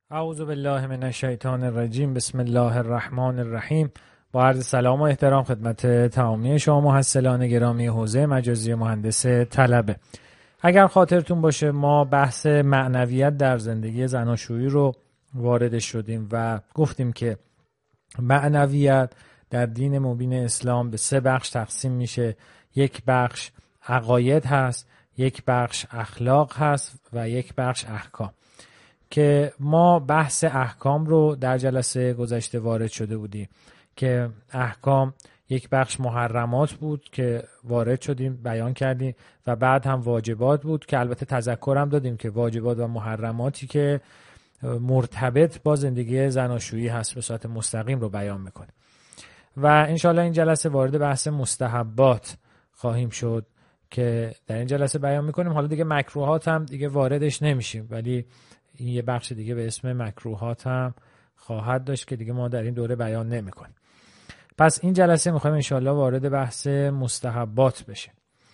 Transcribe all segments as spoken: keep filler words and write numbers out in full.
اعوذ بالله من الشیطان الرجیم. بسم الله الرحمن الرحیم. با عرض سلام و احترام خدمت تمامی شما محصلان گرامی حوزه مجازی مهندس طلبه. اگر خاطرتون باشه ما بحث معنویت در زندگی زناشویی رو وارد شدیم و گفتیم که معنویت در دین مبین اسلام به سه بخش تقسیم میشه. یک بخش عقاید هست، یک بخش اخلاق هست و یک بخش احکام، که ما بحث احکام رو در جلسه گذشته وارد شده بودیم که احکام یک بخش محرمات بود که وارد شدیم بیان کردیم و بعد هم واجبات بود که البته تذکرم دادیم که واجبات و محرماتی که مرتبط با زندگی زناشویی هست به صورت مستقیم رو بیان میکنه و انشالله این جلسه وارد بحث مستحبات خواهیم شد که در این جلسه بیان میکنیم. حالا دیگه مکروهات هم دیگه واردش نمیشیم، ولی این یه بخش دیگه به اسم مکروهات هم خواهد داشت که دیگه ما در این دوره بیان نمی کنیم. پس این جلسه میخوایم انشالله وارد بحث مستحبات بشه.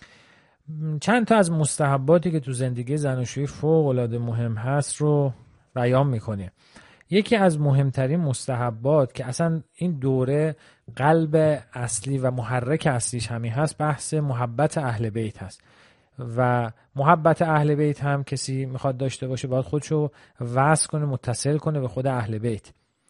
چند تا از مستحباتی که تو زندگی زناشویی فوق العاده مهم هست رو بیان میکنیم. یکی از مهمترین مستحبات که اصلا این دوره قلب اصلی و محرک اصلیش همین هست، بحث محبت اهل بیت هست و محبت اهل بیت هم کسی میخواد داشته باشه باید خودشو وصل کنه، متصل کنه به خود اهل بیت،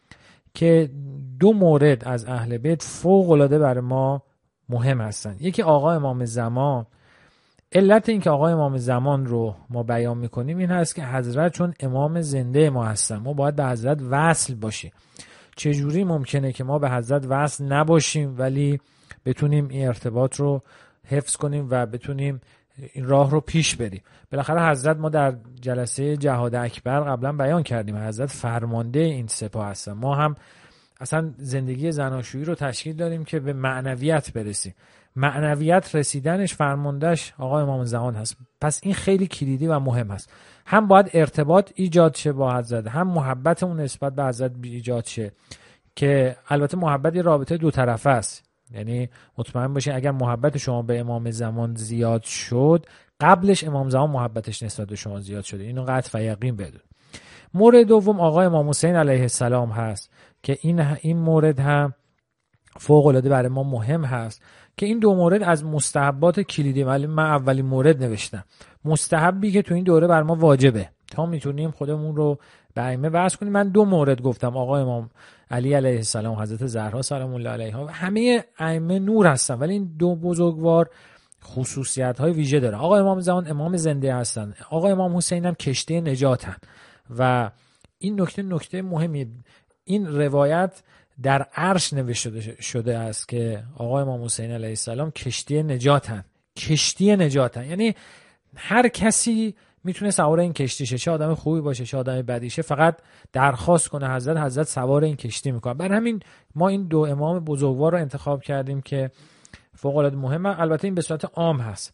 که دو مورد از اهل بیت فوق العاده برای ما مهم هستن. یکی آقا امام زمان. علت این که آقا امام زمان رو ما بیان میکنیم این هست که حضرت چون امام زنده ما هستن ما باید به حضرت وصل باشیم. چجوری ممکنه که ما به حضرت وصل نباشیم ولی بتونیم این ارتباط رو حفظ کنیم و بتونیم این راه رو پیش بریم؟ بالاخره حضرت ما در جلسه جهاد اکبر قبلا بیان کردیم حضرت فرمانده این سپاه هستن. ما هم اصلا زندگی زناشویی رو تشکیل داریم که به معنویت برسیم. معنویت رسیدنش فرماندهش آقا امام زمان هست. پس این خیلی کلیدی و مهم هست. هم باید ارتباط ایجاد شه با حضرت، هم محبتمون نسبت به حضرت ایجاد شه، که البته محبت یه رابطه دو طرفه است. یعنی مطمئن باشین اگر محبت شما به امام زمان زیاد شد قبلش امام زمان محبتش نسبت به شما زیاد شده. اینو قطع و یقین بدون. مورد دوم آقا امام حسین علیه السلام هست که این این مورد هم فوق العاده برای ما مهم هست، که این دو مورد از مستحبات کلیدی. ولی من اولین مورد نوشتم مستحبی که تو این دوره بر ما واجبه تا میتونیم خودمون رو به ائمه وصل کنیم. من دو مورد گفتم، آقا امام علی علیه السلام، حضرت زهرا سلام الله علیها. همه ائمه نور هستن ولی این دو بزرگوار خصوصیت های ویژه داره. آقا امام زمان امام زنده هستن، آقا امام حسین هم کشتی نجاتن و این نکته نکته مهمی. این روایت در عرش نوشته شده است که آقا امام حسین علیه السلام کشتی نجاتن. کشتی نجاتن یعنی هر کسی میتونه سوار این کشتی شه، چه آدم خوبی باشه چه آدم بدی شه، فقط درخواست کنه حضرت، حضرت سوار این کشتی میکنه. برای همین ما این دو امام بزرگوار رو انتخاب کردیم که فوق العاده مهمه. البته این به صورت عام هست.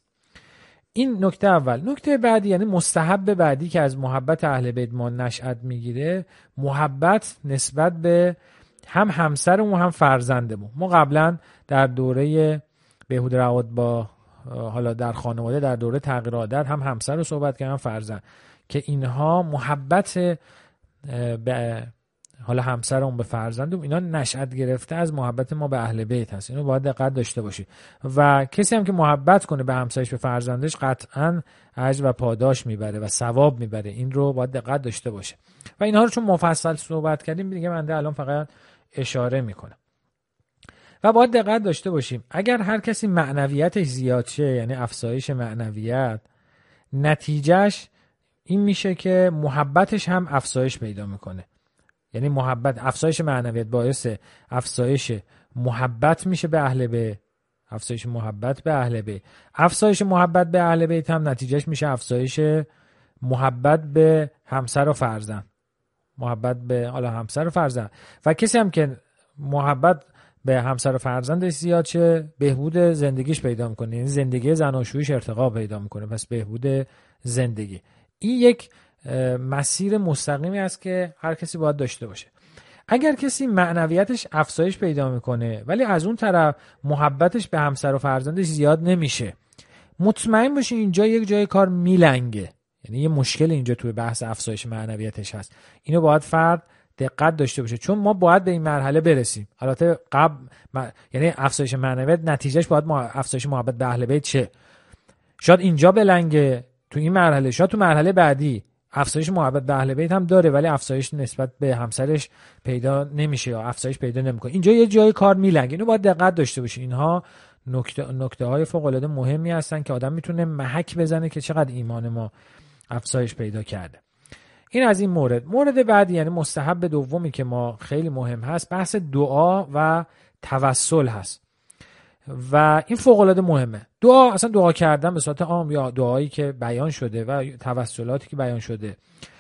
این نکته اول. نکته بعدی یعنی مستحب بعدی که از محبت اهل بیت ما نشأت میگیره، محبت نسبت به هم همسرمون هم فرزندمون. ما قبلا در دوره بهبود روابط با حالا در خانواده در دوره تغییر عادت هم همسر رو صحبت کردم، فرزند، که اینها محبت به حالا همسرمون به فرزندمون اینا نشأت گرفته از محبت ما به اهل بیت هست. اینو باید دقت داشته باشید. و کسی هم که محبت کنه به همسرش به فرزندش قطعاً اجر و پاداش میبره و ثواب میبره. این رو باید دقت داشته باشه. و اینها رو چون مفصل صحبت کردیم دیگه من الان فقط اشاره میکنم. و باید دقت داشته باشیم اگر هر کسی معنویتش زیاد شه، یعنی افزایش معنویت، نتیجهش این میشه که محبتش هم افزایش پیدا میکنه. یعنی محبت، افزایش معنویت باعث افزایش محبت میشه به اهل بیت، افزایش محبت به اهل بیت. افزایش محبت به اهل بیت هم نتیجهش میشه افزایش محبت به همسر و فرزند، محبت به حالا همسر و فرزند. و کسی هم که محبت به همسر و فرزندش زیاد شه بهبود زندگیش پیدا میکنه، یعنی زندگی زناشوییش ارتقا پیدا میکنه. پس بهبود زندگی این یک مسیر مستقیمی است که هر کسی باید داشته باشه. اگر کسی معنویتش افزایش پیدا میکنه ولی از اون طرف محبتش به همسر و فرزندش زیاد نمیشه، مطمئن باشی اینجا یک جای کار میلنگه. یعنی یه مشکل اینجا توی بحث افزایش معنویتش هست. اینو باید فرد دقت داشته باشه، چون ما باید به این مرحله برسیم. البته قبل م... یعنی افزایش معنویت نتیجهش باید ما... افزایش محبت به اهل بیت چه؟ شاید اینجا بلنگه تو این مرحله، شاید تو مرحله بعدی افزایش محبت به اهل بیت هم داره ولی افزایش نسبت به همسرش پیدا نمیشه یا افزایش پیدا نمیکنه. اینجا یه جای کار میلنگه، اینو باید دقت داشته باشی. اینها نکته نکته های فوق العاده مهمی هستن که آدم میتونه محک بزنه که چقدر ایمان ما افزایش پیدا کرده. این از این مورد. مورد بعدی یعنی مستحب دومی که ما خیلی مهم هست بحث دعا و توسل هست و این فوق العاده مهمه. دعا اصلا دعا کردن به صورت عام یا دعایی که بیان شده و توسلاتی که بیان شده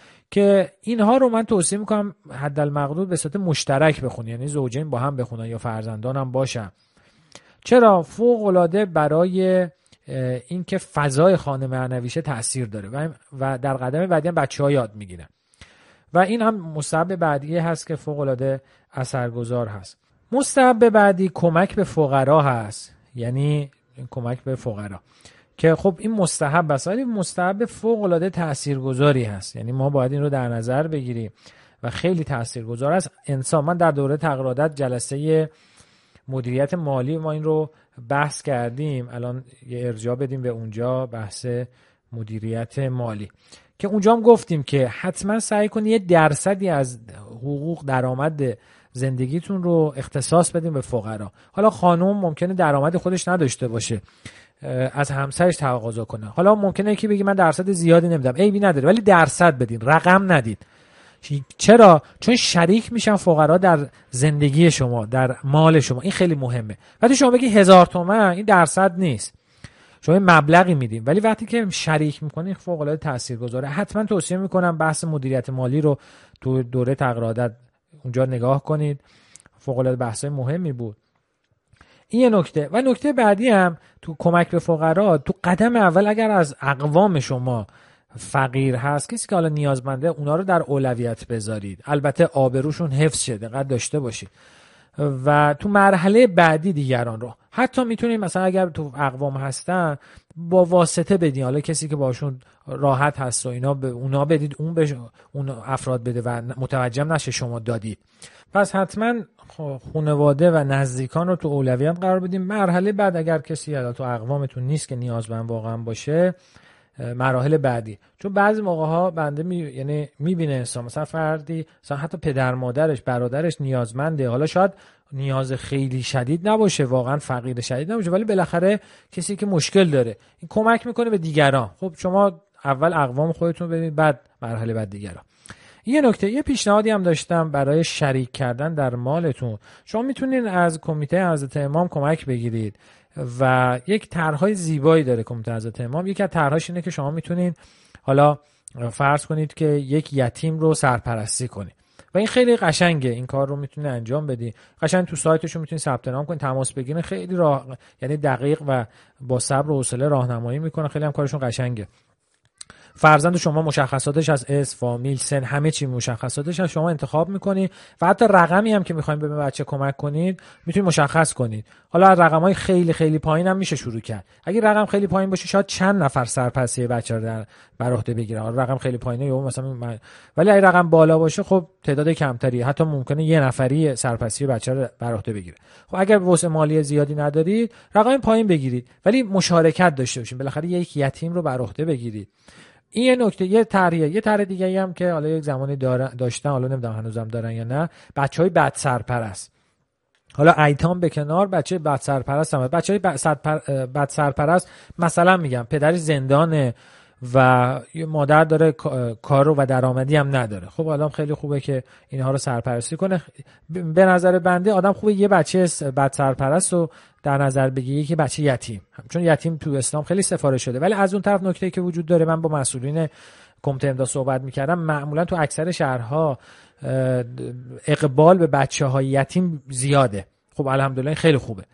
که اینها رو من توصیه میکنم حدالمقدور به صورت مشترک بخونی، یعنی زوجین با هم بخونن یا فرزندان هم باشن. چرا؟ فوق العاده برای این که فضای خانه معنویشه تأثیر داره و و در قدم بعدی هم بچه‌ها یاد میگیرن و این هم مستحب بعدی هست که فوق العاده اثرگذار هست. مستحب بعدی کمک به فقرا هست، یعنی کمک به فقرا که خب این مستحب است ولی مستحب فوق العاده تاثیرگذاری هست، یعنی ما باید این رو در نظر بگیریم و خیلی تاثیرگذار است. انسان من در دوره تغییرات جلسه مدیریت مالی ما این رو بحث کردیم، الان یه ارجاع بدیم به اونجا بحث مدیریت مالی که اونجا هم گفتیم که حتما سعی کنید یه درصدی از حقوق درآمد زندگیتون رو اختصاص بدیم به فقرا. حالا خانم ممکنه درآمد خودش نداشته باشه، از همسرش تقاضا کنه، حالا ممکنه یکی بگه من درصد زیادی نمیدم، عیبی نداره ولی درصد بدین، رقم ندید. چرا؟ چون شریک میشن فقرا در زندگی شما، در مال شما. این خیلی مهمه. وقتی شما بگی هزار تومن این درصد نیست، شما مبلغی میدیم ولی وقتی که شریک میکنین فوق العاده تاثیرگذاره. حتما توصیه میکنم بحث مدیریت مالی رو تو دوره تغییرات اونجا نگاه کنید، فوق العاده بحثای مهمی بود. این یه نکته. و نکته بعدی هم تو کمک به فقرا، تو قدم اول اگر از اقوام شما فقیر هست، کسی که حالا نیازمنده، اونا رو در اولویت بذارید. البته آبروشون حفظ شه، دقت داشته باشید. و تو مرحله بعدی دیگران رو حتی میتونید مثلا اگر تو اقوام هستن با واسطه بدین، حالا کسی که باشون راحت هست و اینا به اونا بدید، اون به اون افراد بده و متوجه نشه شما دادید. پس حتما خانواده و نزدیکان رو تو اولویت قرار بدیم. مرحله بعد اگر کسی حالا تو اقوامتون نیست که نیازمند واقعا باشه، مراحل بعدی، چون بعضی موقع ها بنده می... یعنی میبینه انسان مثلا فردی مثلا حتی پدر مادرش برادرش نیازمنده، حالا شاید نیاز خیلی شدید نباشه، واقعا فقیر شدید نباشه، ولی بالاخره کسی که مشکل داره این کمک میکنه به دیگران. خب شما اول اقوام خودتون ببینید، بعد مرحله بعد دیگران. یه نکته، یه پیشنهادی هم داشتم برای شریک کردن در مالتون. شما میتونید از کمیته حضرت امام کمک بگیرید و یک طرح‌های زیبایی داره کمیته حضرت امام. یکی از طرح‌هاش اینه که شما میتونید حالا فرض کنید که یک یتیم رو سرپرستی کنید و این خیلی قشنگه، این کار رو میتونید انجام بدید. قشنگ تو سایتشون میتونید ثبت نام کنید، تماس بگیرید، خیلی راه یعنی دقیق و با صبر و حوصله راهنمایی میکنه، خیلی هم کارشون قشنگه. فرزند شما مشخصاتش از اسم، فامیل، سن، همه چی مشخصاتش از شما انتخاب میکنید و حتی رقمی هم که میخواین به بچه کمک کنید میتونید مشخص کنید. حالا از رقمای خیلی خیلی پایین هم میشه شروع کرد. اگه رقم خیلی پایین باشه شاید چند نفر سرپرستی بچه رو در بر عهده بگیرن. رقم خیلی پایینه یا مثلا من... ولی اگه رقم بالا باشه خب تعداد کمتری، حتی ممکنه یه نفری سرپرستی بچه رو بر عهده بگیره. خب اگر وسع مالی زیادی ندارید رقم پایین بگیرید ولی مشارکت داشته باشین، بالاخره یک یتیم رو بر عهده بگیرید. این یه نکته. یه طرحیه. یه طرح دیگه‌ای هم که حالا یک زمانی داشتن، حالا نمیدونم هنوزم دارن یا نه، بچهای بد سرپرست. حالا ایتام به کنار، بچه بد سرپرست هم. بچهای بد سرپرست مثلا میگم پدرش زندانه و یه مادر داره کار و درآمدی هم نداره. خب آدم خیلی خوبه که اینها رو سرپرستی کنه. به نظر بنده آدم خوبه یه بچه بد سرپرست رو در نظر بگیری که بچه یتیم، چون یتیم تو اسلام خیلی سفارش شده. ولی از اون طرف نکته‌ای که وجود داره، من با مسئولین کمیته امداد صحبت می‌کردم، معمولا تو اکثر شهرها اقبال به بچه‌های یتیم زیاده. خب الحمدلله خیلی خوبه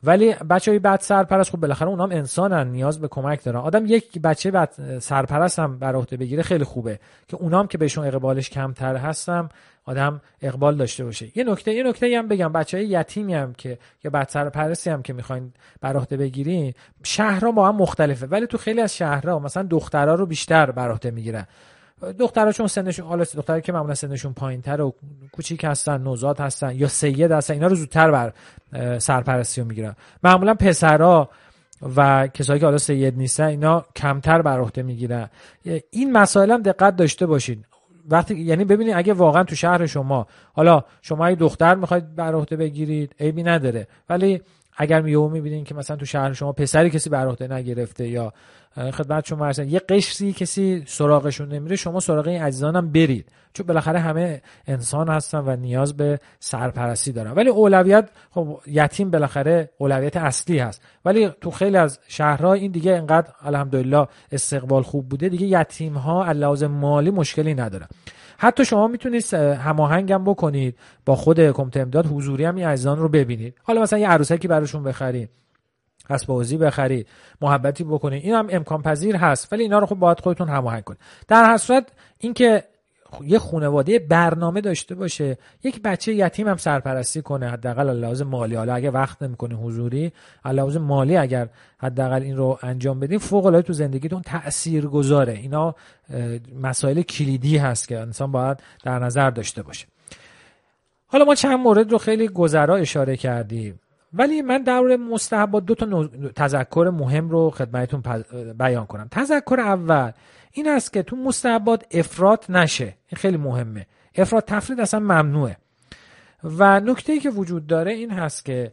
ولی بچهای بد سرپرست خب بالاخره اونام انسانن، نیاز به کمک دارن. آدم یک بچه بد سرپرست هم بر عهده بگیره خیلی خوبه که اونام که بهشون اقبالش کمتر هستم آدم اقبال داشته باشه. یه نکته یه نکته هم بگم، بچهای یتیمی هم که یا بد سرپرستی هم که میخواین بر عهده بگیرین، شهرها با هم مختلفه، ولی تو خیلی از شهرها مثلا دخترها رو بیشتر بر عهده میگیرن. دخترها چون سنشون حالا دخترایی که معمولا سنشون پایینتر و کوچیک هستن، نوزاد هستن یا سید هستن، اینا رو زودتر بر سرپرستی رو میگیرن. معمولا پسرها و کسایی که حالا سید نیستن اینا کمتر بر عهده میگیرن. این مسائل هم دقت داشته باشین وقتی، یعنی ببینید اگه واقعا تو شهر شما حالا شما یه دختر میخواید بر عهده بگیرید عیبی نداره، ولی اگر میو میبینین که مثلا تو شهر شما پسری کسی بر عهده نگرفته یا خدمتتون مثلا یه قشری کسی سراغشون نمیره، شما سراغ این عزیزانم برید، چون بالاخره همه انسان هستن و نیاز به سرپرستی دارن. ولی اولویت خب یتیم بالاخره اولویت اصلی هست، ولی تو خیلی از شهرها این دیگه انقدر الحمدلله استقبال خوب بوده دیگه یتیم ها علاوه مالی مشکلی نداره. حتی شما میتونید هماهنگم بکنید با خود کمیته امداد، حضوری هم این عزیزان رو ببینید. حالا مثلا یه عروسکی براشون بخرید، اسباب بازی بخرید، محبتی بکنید، این هم امکان پذیر هست، ولی اینا رو خب باید خودتون هماهنگ کنید. در هر صورت اینکه یه خانواده برنامه داشته باشه، یک بچه یتیم هم سرپرستی کنه، حداقل لحاظ مالی، حالا اگه وقت نمی‌کنه حضوری، لحاظ مالی اگر حداقل این رو انجام بدین فوق العاده تو زندگیتون تاثیرگذاره. اینا مسائل کلیدی هست که انسان باید در نظر داشته باشه. حالا ما چند مورد رو خیلی گذرا اشاره کردیم، ولی من در مورد مستحبات دو تا تذکر مهم رو خدمتتون بیان کنم. تذکر اول این است که تو مستحبات افراط نشه، این خیلی مهمه. افراط تفرید اصلا ممنوعه. و نکته‌ای که وجود داره این هست که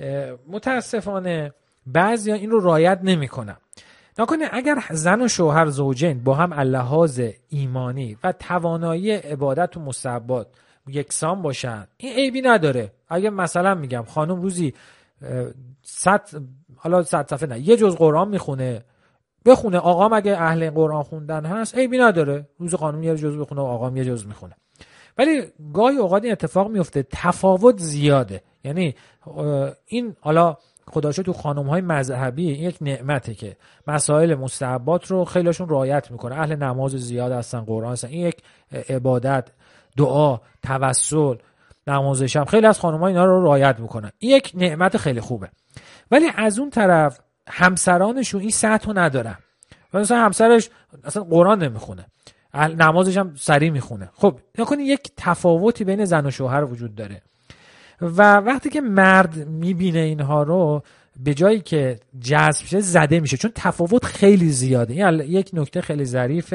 متاسفانه بعضیا این رو رعایت نمی‌کنن. نکنه اگر زن و شوهر زوجین با هم لحاظ ایمانی و توانایی عبادت و مستحبات یکسان باشن، این عیبی نداره. اگه مثلا میگم خانم روزی صد حالا صد صفحه نه یه جز قرآن میخونه بخونه، آقام اگه اهل قرآن خوندن هست عیبی نداره، روز خانم یه جز بخونه و آقام یه جز میخونه. ولی گاهی اوقات این اتفاق میفته تفاوت زیاده، یعنی این حالا خداشو تو خانم‌های مذهبی این یک نعمته که مسائل مستحبات رو خیلیشون رعایت میکنه، اهل نماز زیاد هستن، قرآن هستن، این یک عبادت، دعا، توسل، نماز شب، خیلی از خانم‌ها اینا رو رعایت میکنن، این یک نعمت خیلی خوبه. ولی از اون طرف همسرانشون این سطح رو ندارن، مثلا همسرش اصلا قرآن نمیخونه، نمازش هم سریع میخونه. خب نکنی یک تفاوتی بین زن و شوهر وجود داره و وقتی که مرد میبینه اینها رو به جایی که جذب شه زده میشه، چون تفاوت خیلی زیاده. این یک نکته خیلی ظریف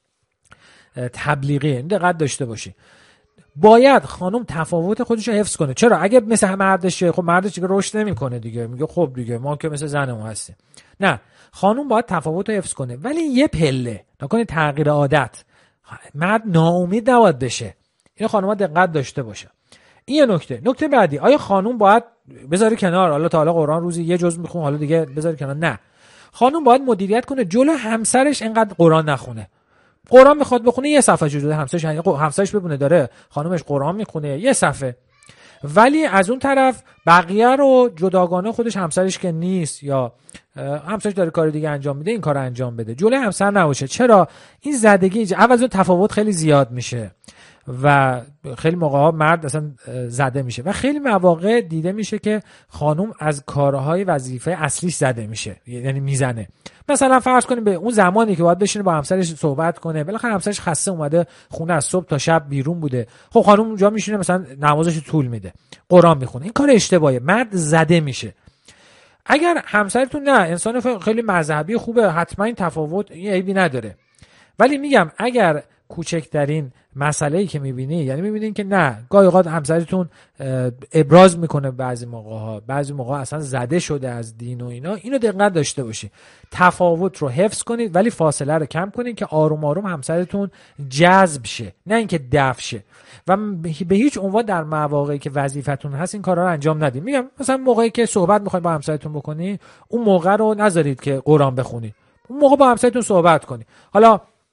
تبلیغی، این دقت داشته باشی. باید خانم تفاوت خودش رو حفظ کنه. چرا؟ اگه مثل مردش خب مردش دیگه رشد نمیکنه دیگه، میگه خب دیگه ما که مثل زنمون هستیم. نه، خانم باید تفاوت رو حفظ کنه، ولی یه پله نکنه تغییر عادت. مرد ناامید نباید بشه، این خانم‌ها دقت داشته باشه. این یه نکته. نکته بعدی، آیا خانم باید بذاری کنار حالا تا حالا قرآن روزی یه جز میخونه حالا دیگه بذاری کنار؟ نه، خانم باید مدیریت کنه جلو همسرش اینقدر قرآن نخونه. قرآن میخواد بخونه یه صفحه جلوی همسرش، همسرش ببونه داره خانمش قرآن میخونه یه صفحه، ولی از اون طرف بقیه رو جداگانه خودش همسرش که نیست یا همسرش داره کار دیگه انجام میده این کار انجام بده، جلوی همسر نباشه. چرا؟ این زدگی اول اون تفاوت خیلی زیاد میشه و خیلی موقعا مرد اصلا زده میشه و خیلی مواقع دیده میشه که خانم از کارهای وظیفه اصلیش زده میشه، یعنی میزنه. مثلا فرض کنیم به اون زمانی که باید بشینه با همسرش صحبت کنه، بالاخره همسرش خسته اومده خونه از صبح تا شب بیرون بوده، خب خانم اونجا میشینه مثلا نمازش طول میده، قرآن میخونه، این کار اشتباهه، مرد زده میشه. اگر همسرتون نه انسان خیلی مذهبی خوبه، حتما این تفاوت این عیبی نداره، ولی میگم اگر کوچکترین مسئله‌ای که می‌بینی، یعنی می‌بینین که نه گاهی اوقات همسرتون ابراز میکنه بعضی موقع‌ها، بعضی موقع اصلا زده شده از دین و اینا، اینو دقت داشته باشید. تفاوت رو حفظ کنید ولی فاصله رو کم کنید که آروم آروم همسرتون جذب شه، نه اینکه دفع شه. و به هیچ عنوان در مواقعی که وظیفتون هست این کارا رو انجام ندید. میگم مثلا موقعی که صحبت می‌خواید با همسرتون بکنید، اون موقع رو نذارید که قرآن بخونید، اون موقع با همسرتون صحبت کنید. حالا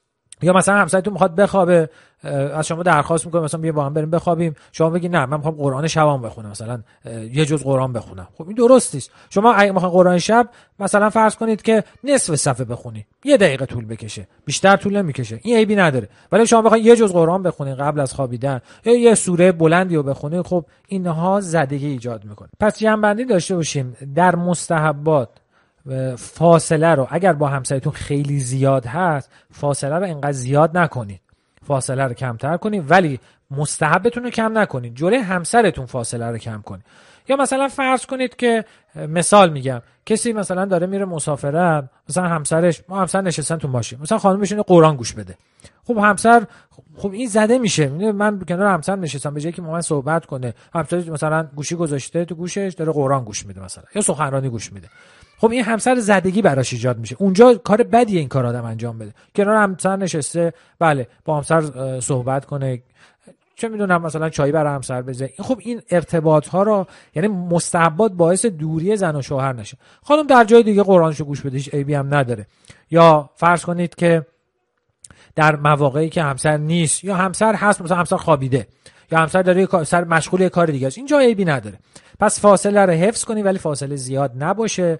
یا مثلا همسرتون میخواد بخوابه، از شما درخواست میکنه مثلا بیا با هم بریم بخوابیم، شما بگی نه من میخوام قرآن شبام بخونم، مثلا یه جز قرآن بخونم. خب این درست نیست. شما اگه میخواین قرآن شب مثلا فرض کنید که نصف صفحه بخونی، یه دقیقه طول بکشه، بیشتر طول نمیکشه، این عیبی نداره. ولی شما بخواید یه جز قرآن بخونید قبل از خوابیدن یا یه سوره بلندی رو بخونید، خب اینها زدگی ایجاد میکنه. پس جمع‌بندی داشته باشیم در مستحبات. فاصله رو اگر با همسرتون خیلی زیاد هست، فاصله رو انقدر زیاد نکنید، فاصله رو کمتر کنید، ولی مستحبتون رو کم نکنید، جلوی همسرتون فاصله رو کم کنید. یا مثلا فرض کنید که مثال میگم کسی مثلا داره میره مسافرت، مثلا همسرش ما همسر نشستن تو ماشین، مثلا خانمش اینو قرآن گوش بده، خب همسر خب این زده میشه، من کنار همسر نشستم به جایی که با من صحبت کنه، همسر مثلا گوشی گذاشته تو گوشش داره قرآن گوش میده مثلا یا سخنرانی گوش میده، خب این همسر زدگی براش ایجاد میشه. اونجا کار بدیه این کار آدم انجام بده. کنار همسر نشسته، بله با همسر صحبت کنه، چه میدونم مثلا چای برای همسر بزنه. خب این ارتباط ها رو، یعنی مستحبات باعث دوری زن و شوهر نشه. خانم در جای دیگه قرآنشو گوش بده، هیچ عیبی هم نداره. یا فرض کنید که در مواقعی که همسر نیست یا همسر هست، مثلا همسر خوابیده یا همسر داره سر مشغول یه کار دیگه است، اینجا عیبی نداره. پس فاصله رو حفظ کنی ولی فاصله زیاد نباشه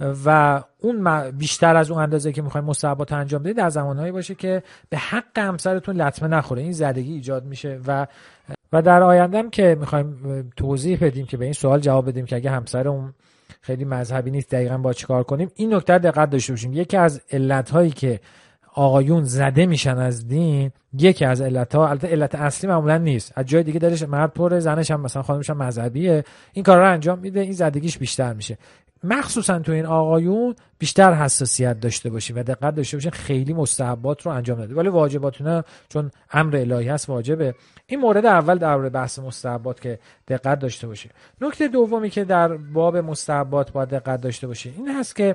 و اون بیشتر از اون اندازه که میخوایم مستحبات انجام بدید در زمانهایی باشه که به حق همسرتون لطمه نخوره، این زدگی ایجاد میشه. و و در آینده هم که میخوایم توضیح بدیم که به این سوال جواب بدیم که اگه همسر اون خیلی مذهبی نیست دقیقاً با چیکار کنیم، این نکته دقت داشته باشیم. یکی از علت‌هایی که آقایون زده میشن از دین، یکی از علت‌ها، البته علت اصلی معمولا نیست، از جای دیگه دلش مرد پره، زنش هم مثلا خانمش هم مذهبیه، این کارا رو انجام میده، این زدگیش بیشتر میشه. مخصوصا تو این آقایون بیشتر حساسیت داشته باشین و دقت داشته باشین، خیلی مستحبات رو انجام ندید ولی واجباتونه چون امر الهی هست واجبه. این مورد اول در بحث مستحبات که دقت داشته باشین. نکته دومی که در باب مستحبات باید دقت داشته باشین این هست که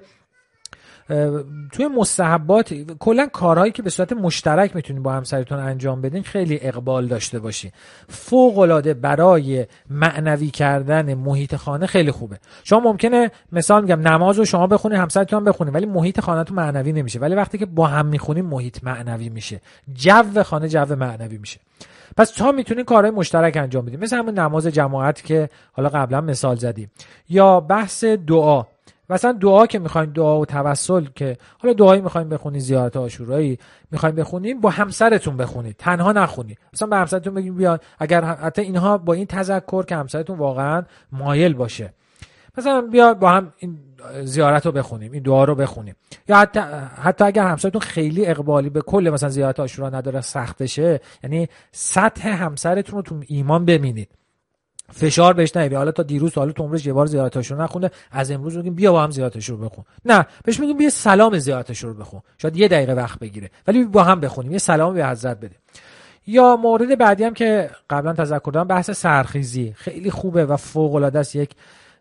توی مستحبات کلا کارهایی که به صورت مشترک میتونید با همسرتون انجام بدین خیلی اقبال داشته باشین. فوق العاده برای معنوی کردن محیط خانه خیلی خوبه. شما ممکنه مثال میگم نماز رو شما بخونید همسرتون هم بخونه ولی محیط خانه‌تون معنوی نمیشه، ولی وقتی که با هم میخونین محیط معنوی میشه، جو خانه جو معنوی میشه. پس تا میتونین کارهای مشترک انجام بدین، مثل همون نماز جماعت که حالا قبلا مثال زدیم، یا بحث دعا. مثلا دعا که میخواین، دعا و توسل که حالا دعایی میخواین بخونید، زیارت عاشورایی میخواین بخونید، با همسرتون بخونید، تنها نخونید. مثلا به همسرتون بگید بیاد، اگر حتی اینها با این تذکر که همسرتون واقعا مایل باشه، مثلا بیا با هم این زیارت رو بخونیم، این دعا رو بخونیم. یا حتی حتی اگر همسرتون خیلی اقبالی به کل مثلا زیارت عاشورا نداره، سخت بشه، یعنی سطح همسرتون رو تو ایمان ببینید، فشار بهش نیاری. حالا تا دیروز حالا تو عمرش یه بار زیارتش رو نخونده، از امروز میگیم بیا با هم زیارتش رو بخون. نه، بهش میگیم بیا سلام زیارتش رو بخون، شاید یه دقیقه وقت بگیره ولی با هم بخونیم، یه سلام به حضرت بده. یا مورد بعدی هم که قبلا تذکر دادم، بحث سحرخیزی خیلی خوبه و فوق العاده است، یک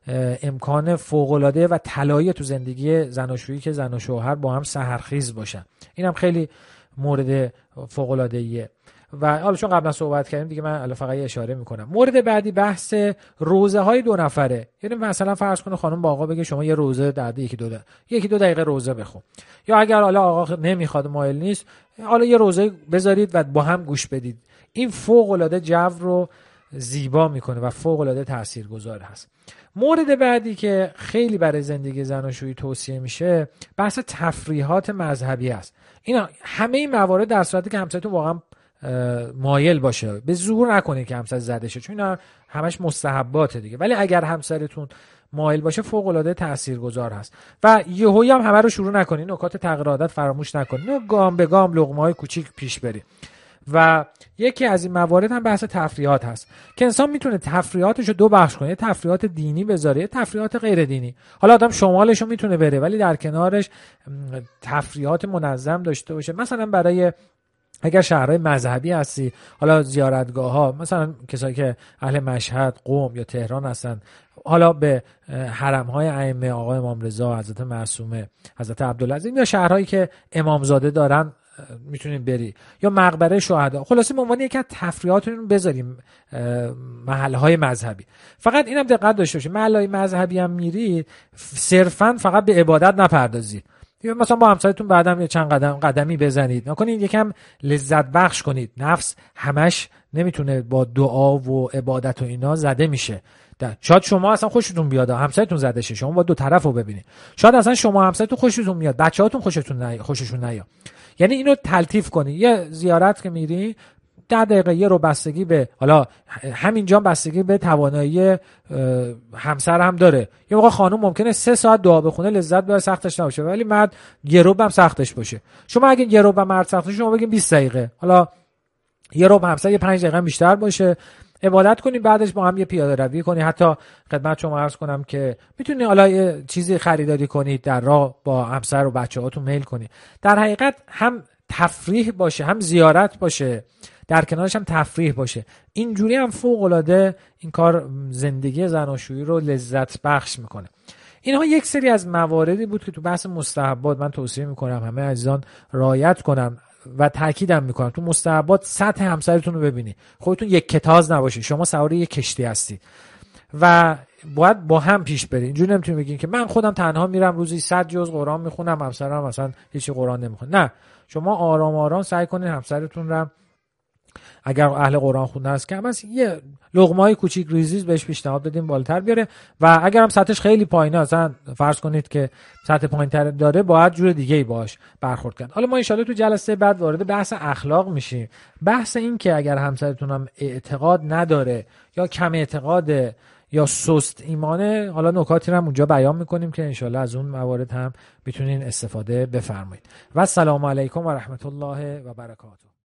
امکان فوق العاده و طلایی تو زندگی زناشویی که زن و شوهر با هم سحرخیز باشن. اینم خیلی مورد فوق العاده ایه. و حالا چون قبلا صحبت کردیم دیگه من الان فقط اشاره میکنم. مورد بعدی بحث روزه های دو نفره. یعنی مثلا فرض کنه خانم با آقا بگه شما یه روزه در یکی دو دقیقه یکی دو دقیقه روزه بخون، یا اگر حالا آقا نمیخواد، مایل نیست، حالا یه روزه بذارید و با هم گوش بدید. این فوق العاده جو رو زیبا میکنه و فوق العاده تاثیرگذار هست. مورد بعدی که خیلی برای زندگی زناشویی توصیه میشه بحث تفریحات مذهبی است. اینا همه این موارد در صورتی که همسرتون واقعا مایل باشه، به زور نکنید که همسر زده شه، چون اینا همش مستحباته دیگه. ولی اگر همسرتون مایل باشه فوق العاده تاثیرگذار هست. و یهویی هم همه رو شروع نکنید، نکات تغییر عادت فراموش نکنید، گام به گام لقمه‌های کوچیک پیش برید. و یکی از این موارد هم بحث تفریحات هست که انسان میتونه تفریحاتش رو دو بخش کنه، تفریحات دینی بذاره، تفریحات غیر دینی. حالا آدم شمالش رو میتونه بره ولی در کنارش تفریحات منظم داشته باشه. مثلا برای اگر شهرهای مذهبی هستی، حالا زیارتگاه ها، مثلا کسایی که اهل مشهد، قم یا تهران هستن، حالا به حرم های ائمه، آقا امام رضا، حضرت معصومه، حضرت عبدالعزیز، یا شهرهایی که امامزاده دارن میتونید بری، یا مقبره شهدا. خلاصه به عنوان یک از تفریحاتون بذاریم محلهای مذهبی. فقط اینم دقت داشته باشید، محلهای مذهبی هم میرید صرفا فقط به عبادت نپردازید. یا مثلا با همسرتون بعدم یه چند قدم قدمی بزنید، نکنید یکم لذت بخش کنید. نفس همش نمیتونه با دعا و عبادت و اینا زده میشه. شاید شما اصلا خوشتون بیاد همسرتون زده شه، شما با دو طرفو ببینید. شاید اصلا شما همسرتون خوشتون میاد، بچه‌هاتون خوشتون نه خوششون نیاد. یعنی اینو تلطیف کنید. یه زیارت که میری ده دقیقه یه رو بستگی به، حالا همینجا بستگی به توانایی همسر هم داره. یه موقع خانم ممکنه سه ساعت دعا بخونه لذت ببره، سختش نباشه، ولی مرد یه رو هم سختش باشه. شما اگه یه رو به مرد سختش، شما بگین بیست دقیقه، حالا یه رو همسر یه پنج دقیقه بیشتر باشه، عبادت کنید، بعدش با هم یه پیاده روی کنید. حتی خدمت شما عرض کنم که میتونید حالا یه چیزی خریداری کنید، در راه با همسر و بچه‌هاتون میل کنید. در حقیقت هم تفریح باشه، هم زیارت باشه، در کنارش هم تفریح باشه. اینجوری هم فوق العاده این کار زندگی زناشویی رو لذت بخش میکنه. اینها یک سری از مواردی بود که تو بحث مستحبات من توصیه میکنم همه عزیزان رعایت کنم و تاکیدم میکنم. تو مستحبات سطح همسرتون رو ببینید، خودتون یک کتاز نباشید، شما سوار یک کشتی هستید و باید با هم پیش برید. اینجوری نمیتونید بگین که من خودم تنها میرم روزی صد جز قرآن میخونم، همسرم مثلا هیچ قرآن نمیخونه. نه، شما آرام آرام سعی کنید همسرتون رو، اگر اهل قرآن خونده است که مثلا یه لقمه‌های کوچیک ریزیز بهش پیشنهاد بدیم بالاتر بیاره، و اگر هم سطحش خیلی پایینه، مثلا فرض کنید که سطح پایینتر داره، باید جور دیگه‌ای باهاش برخورد کنید. حالا ما ان شاءالله تو جلسه بعد وارد بحث اخلاق میشیم. بحث این که اگر همسرتون هم اعتقاد نداره یا کم اعتقاده یا سست ایمانه، حالا نکاتی رو هم اونجا بیان میکنیم که ان شاءالله از اون موارد هم میتونین استفاده بفرمایید. و السلام علیکم و رحمت الله و برکاته.